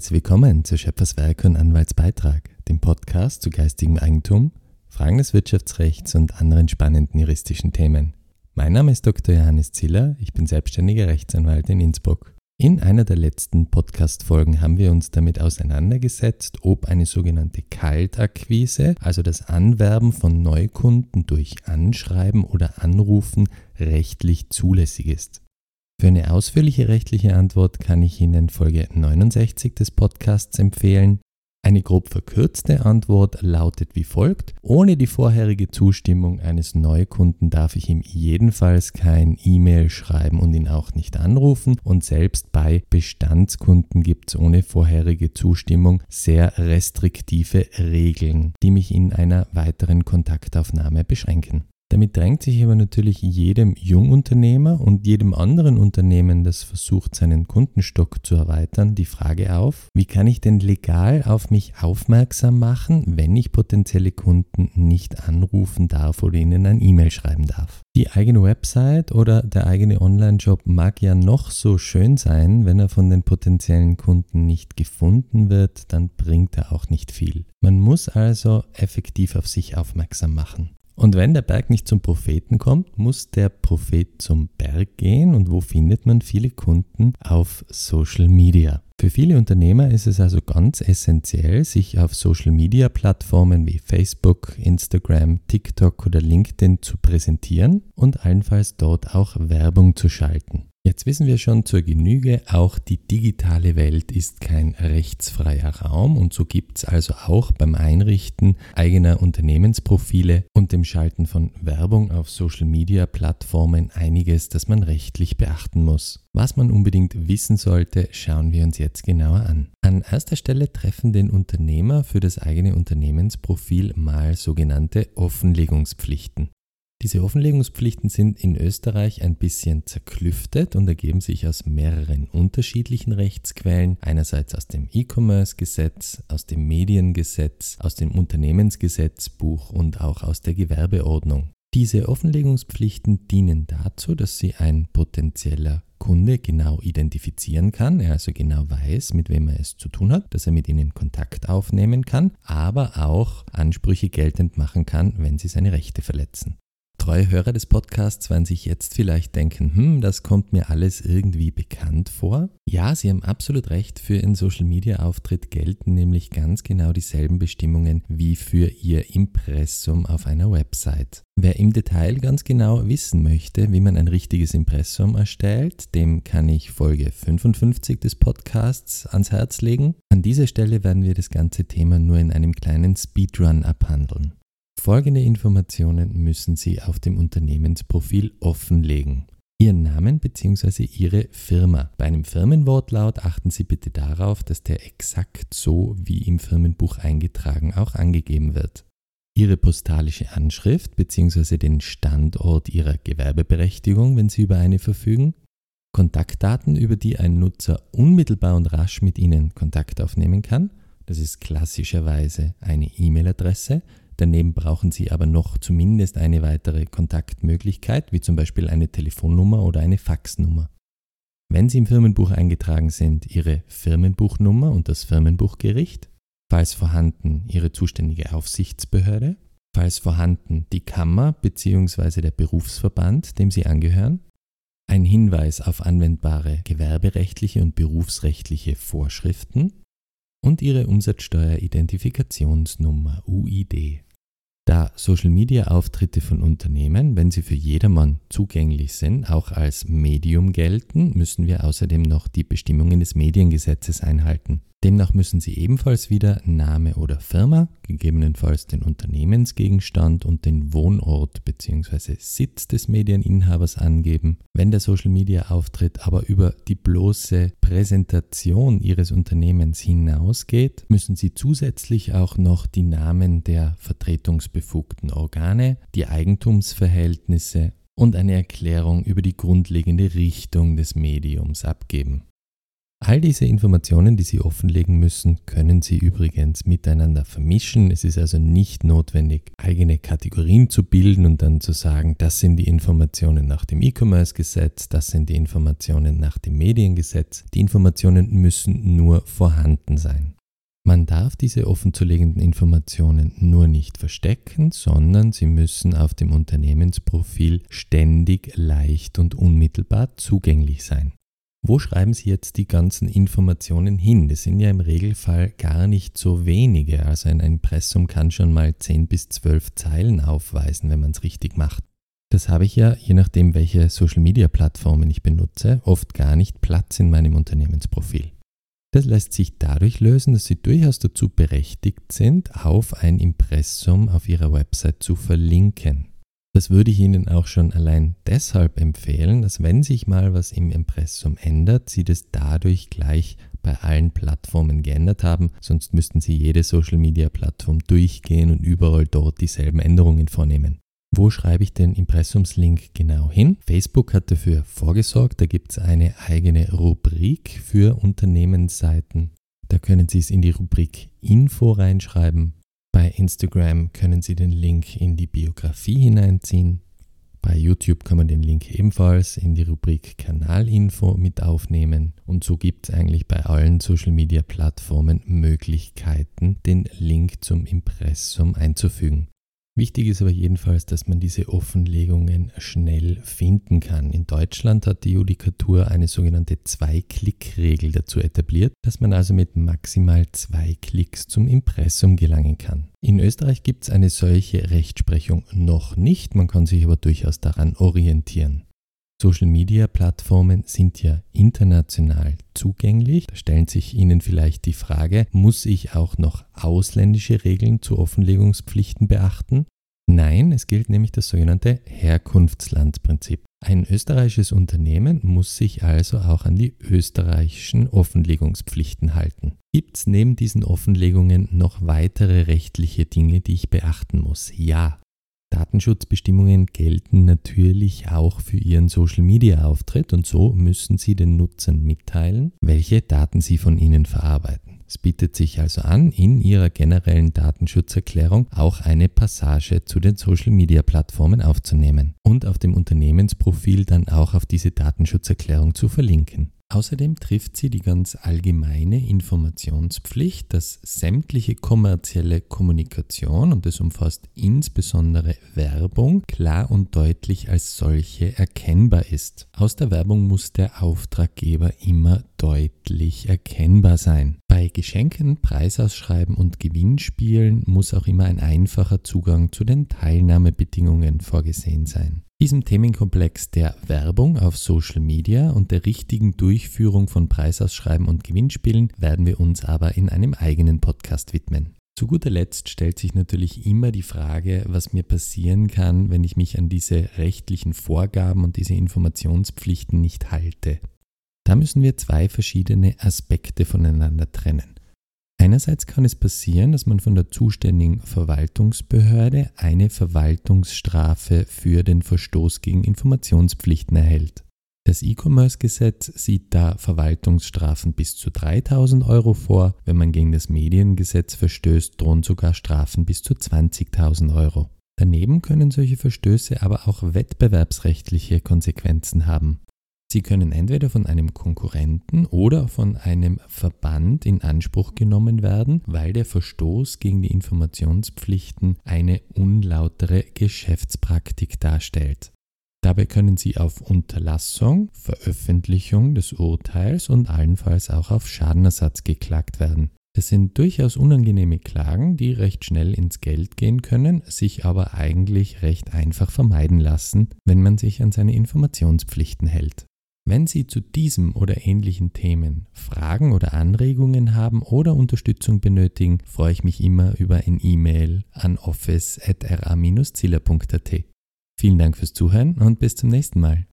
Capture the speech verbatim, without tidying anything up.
Herzlich willkommen zu Schöpferswerk und Anwaltsbeitrag, dem Podcast zu geistigem Eigentum, Fragen des Wirtschaftsrechts und anderen spannenden juristischen Themen. Mein Name ist Doktor Johannes Ziller, ich bin selbstständiger Rechtsanwalt in Innsbruck. In einer der letzten Podcast-Folgen haben wir uns damit auseinandergesetzt, ob eine sogenannte Kaltakquise, also das Anwerben von Neukunden durch Anschreiben oder Anrufen, rechtlich zulässig ist. Für eine ausführliche rechtliche Antwort kann ich Ihnen Folge neunundsechzig des Podcasts empfehlen. Eine grob verkürzte Antwort lautet wie folgt: Ohne die vorherige Zustimmung eines Neukunden darf ich ihm jedenfalls kein E-Mail schreiben und ihn auch nicht anrufen, und selbst bei Bestandskunden gibt es ohne vorherige Zustimmung sehr restriktive Regeln, die mich in einer weiteren Kontaktaufnahme beschränken. Damit drängt sich aber natürlich jedem Jungunternehmer und jedem anderen Unternehmen, das versucht, seinen Kundenstock zu erweitern, die Frage auf: Wie kann ich denn legal auf mich aufmerksam machen, wenn ich potenzielle Kunden nicht anrufen darf oder ihnen ein E-Mail schreiben darf? Die eigene Website oder der eigene Online-Shop mag ja noch so schön sein, wenn er von den potenziellen Kunden nicht gefunden wird, dann bringt er auch nicht viel. Man muss also effektiv auf sich aufmerksam machen. Und wenn der Berg nicht zum Propheten kommt, muss der Prophet zum Berg gehen. Und wo findet man viele Kunden? Auf Social Media. Für viele Unternehmer ist es also ganz essentiell, sich auf Social Media Plattformen wie Facebook, Instagram, TikTok oder LinkedIn zu präsentieren und allenfalls dort auch Werbung zu schalten. Jetzt wissen wir schon zur Genüge, auch die digitale Welt ist kein rechtsfreier Raum, und so gibt es also auch beim Einrichten eigener Unternehmensprofile und dem Schalten von Werbung auf Social-Media-Plattformen einiges, das man rechtlich beachten muss. Was man unbedingt wissen sollte, schauen wir uns jetzt genauer an. An erster Stelle treffen den Unternehmer für das eigene Unternehmensprofil mal sogenannte Offenlegungspflichten. Diese Offenlegungspflichten sind in Österreich ein bisschen zerklüftet und ergeben sich aus mehreren unterschiedlichen Rechtsquellen, einerseits aus dem E-Commerce-Gesetz, aus dem Mediengesetz, aus dem Unternehmensgesetzbuch und auch aus der Gewerbeordnung. Diese Offenlegungspflichten dienen dazu, dass sie ein potenzieller Kunde genau identifizieren kann, er also genau weiß, mit wem er es zu tun hat, dass er mit ihnen Kontakt aufnehmen kann, aber auch Ansprüche geltend machen kann, wenn sie seine Rechte verletzen. Treue Hörer des Podcasts werden sich jetzt vielleicht denken, hm, das kommt mir alles irgendwie bekannt vor. Ja, Sie haben absolut recht, für Ihren Social-Media-Auftritt gelten nämlich ganz genau dieselben Bestimmungen wie für Ihr Impressum auf einer Website. Wer im Detail ganz genau wissen möchte, wie man ein richtiges Impressum erstellt, dem kann ich Folge fünfundfünfzig des Podcasts ans Herz legen. An dieser Stelle werden wir das ganze Thema nur in einem kleinen Speedrun abhandeln. Folgende Informationen müssen Sie auf dem Unternehmensprofil offenlegen: Ihren Namen bzw. Ihre Firma. Bei einem Firmenwortlaut achten Sie bitte darauf, dass der exakt so wie im Firmenbuch eingetragen auch angegeben wird. Ihre postalische Anschrift bzw. den Standort Ihrer Gewerbeberechtigung, wenn Sie über eine verfügen. Kontaktdaten, über die ein Nutzer unmittelbar und rasch mit Ihnen Kontakt aufnehmen kann. Das ist klassischerweise eine E-Mail-Adresse. Daneben brauchen Sie aber noch zumindest eine weitere Kontaktmöglichkeit, wie zum Beispiel eine Telefonnummer oder eine Faxnummer. Wenn Sie im Firmenbuch eingetragen sind, Ihre Firmenbuchnummer und das Firmenbuchgericht, falls vorhanden Ihre zuständige Aufsichtsbehörde, falls vorhanden die Kammer bzw. der Berufsverband, dem Sie angehören, ein Hinweis auf anwendbare gewerberechtliche und berufsrechtliche Vorschriften und Ihre Umsatzsteueridentifikationsnummer U I D. Da Social-Media-Auftritte von Unternehmen, wenn sie für jedermann zugänglich sind, auch als Medium gelten, müssen wir außerdem noch die Bestimmungen des Mediengesetzes einhalten. Demnach müssen Sie ebenfalls wieder Name oder Firma, gegebenenfalls den Unternehmensgegenstand und den Wohnort bzw. Sitz des Medieninhabers angeben. Wenn der Social-Media-Auftritt aber über die bloße Präsentation Ihres Unternehmens hinausgeht, müssen Sie zusätzlich auch noch die Namen der vertretungsbefugten Organe, die Eigentumsverhältnisse und eine Erklärung über die grundlegende Richtung des Mediums abgeben. All diese Informationen, die Sie offenlegen müssen, können Sie übrigens miteinander vermischen. Es ist also nicht notwendig, eigene Kategorien zu bilden und dann zu sagen, das sind die Informationen nach dem E-Commerce-Gesetz, das sind die Informationen nach dem Mediengesetz. Die Informationen müssen nur vorhanden sein. Man darf diese offenzulegenden Informationen nur nicht verstecken, sondern sie müssen auf dem Unternehmensprofil ständig, leicht und unmittelbar zugänglich sein. Wo schreiben Sie jetzt die ganzen Informationen hin? Das sind ja im Regelfall gar nicht so wenige. Also ein Impressum kann schon mal zehn bis zwölf Zeilen aufweisen, wenn man es richtig macht. Das habe ich ja, je nachdem welche Social-Media-Plattformen ich benutze, oft gar nicht Platz in meinem Unternehmensprofil. Das lässt sich dadurch lösen, dass Sie durchaus dazu berechtigt sind, auf ein Impressum auf Ihrer Website zu verlinken. Das würde ich Ihnen auch schon allein deshalb empfehlen, dass wenn sich mal was im Impressum ändert, Sie das dadurch gleich bei allen Plattformen geändert haben, sonst müssten Sie jede Social-Media-Plattform durchgehen und überall dort dieselben Änderungen vornehmen. Wo schreibe ich den Impressumslink genau hin? Facebook hat dafür vorgesorgt, da gibt es eine eigene Rubrik für Unternehmensseiten. Da können Sie es in die Rubrik Info reinschreiben. Bei Instagram können Sie den Link in die Biografie hineinziehen. Bei YouTube kann man den Link ebenfalls in die Rubrik Kanalinfo mit aufnehmen. Und so gibt es eigentlich bei allen Social-Media-Plattformen Möglichkeiten, den Link zum Impressum einzufügen. Wichtig ist aber jedenfalls, dass man diese Offenlegungen schnell finden kann. In Deutschland hat die Judikatur eine sogenannte Zwei-Klick-Regel dazu etabliert, dass man also mit maximal zwei Klicks zum Impressum gelangen kann. In Österreich gibt es eine solche Rechtsprechung noch nicht, man kann sich aber durchaus daran orientieren. Social-Media-Plattformen sind ja international zugänglich. Da stellen sich Ihnen vielleicht die Frage, muss ich auch noch ausländische Regeln zu Offenlegungspflichten beachten? Nein, es gilt nämlich das sogenannte Herkunftslandprinzip. Ein österreichisches Unternehmen muss sich also auch an die österreichischen Offenlegungspflichten halten. Gibt es neben diesen Offenlegungen noch weitere rechtliche Dinge, die ich beachten muss? Ja. Datenschutzbestimmungen gelten natürlich auch für Ihren Social-Media-Auftritt und so müssen Sie den Nutzern mitteilen, welche Daten Sie von ihnen verarbeiten. Es bietet sich also an, in Ihrer generellen Datenschutzerklärung auch eine Passage zu den Social-Media-Plattformen aufzunehmen und auf dem Unternehmensprofil dann auch auf diese Datenschutzerklärung zu verlinken. Außerdem trifft sie die ganz allgemeine Informationspflicht, dass sämtliche kommerzielle Kommunikation, und das umfasst insbesondere Werbung, klar und deutlich als solche erkennbar ist. Aus der Werbung muss der Auftraggeber immer deutlich erkennbar sein. Bei Geschenken, Preisausschreiben und Gewinnspielen muss auch immer ein einfacher Zugang zu den Teilnahmebedingungen vorgesehen sein. Diesem Themenkomplex der Werbung auf Social Media und der richtigen Durchführung von Preisausschreiben und Gewinnspielen werden wir uns aber in einem eigenen Podcast widmen. Zu guter Letzt stellt sich natürlich immer die Frage, was mir passieren kann, wenn ich mich an diese rechtlichen Vorgaben und diese Informationspflichten nicht halte. Da müssen wir zwei verschiedene Aspekte voneinander trennen. Einerseits kann es passieren, dass man von der zuständigen Verwaltungsbehörde eine Verwaltungsstrafe für den Verstoß gegen Informationspflichten erhält. Das E-Commerce-Gesetz sieht da Verwaltungsstrafen bis zu dreitausend Euro vor. Wenn man gegen das Mediengesetz verstößt, drohen sogar Strafen bis zu zwanzigtausend Euro. Daneben können solche Verstöße aber auch wettbewerbsrechtliche Konsequenzen haben. Sie können entweder von einem Konkurrenten oder von einem Verband in Anspruch genommen werden, weil der Verstoß gegen die Informationspflichten eine unlautere Geschäftspraktik darstellt. Dabei können Sie auf Unterlassung, Veröffentlichung des Urteils und allenfalls auch auf Schadenersatz geklagt werden. Das sind durchaus unangenehme Klagen, die recht schnell ins Geld gehen können, sich aber eigentlich recht einfach vermeiden lassen, wenn man sich an seine Informationspflichten hält. Wenn Sie zu diesem oder ähnlichen Themen Fragen oder Anregungen haben oder Unterstützung benötigen, freue ich mich immer über ein E-Mail an office at r a dash ziller punkt a t. Vielen Dank fürs Zuhören und bis zum nächsten Mal.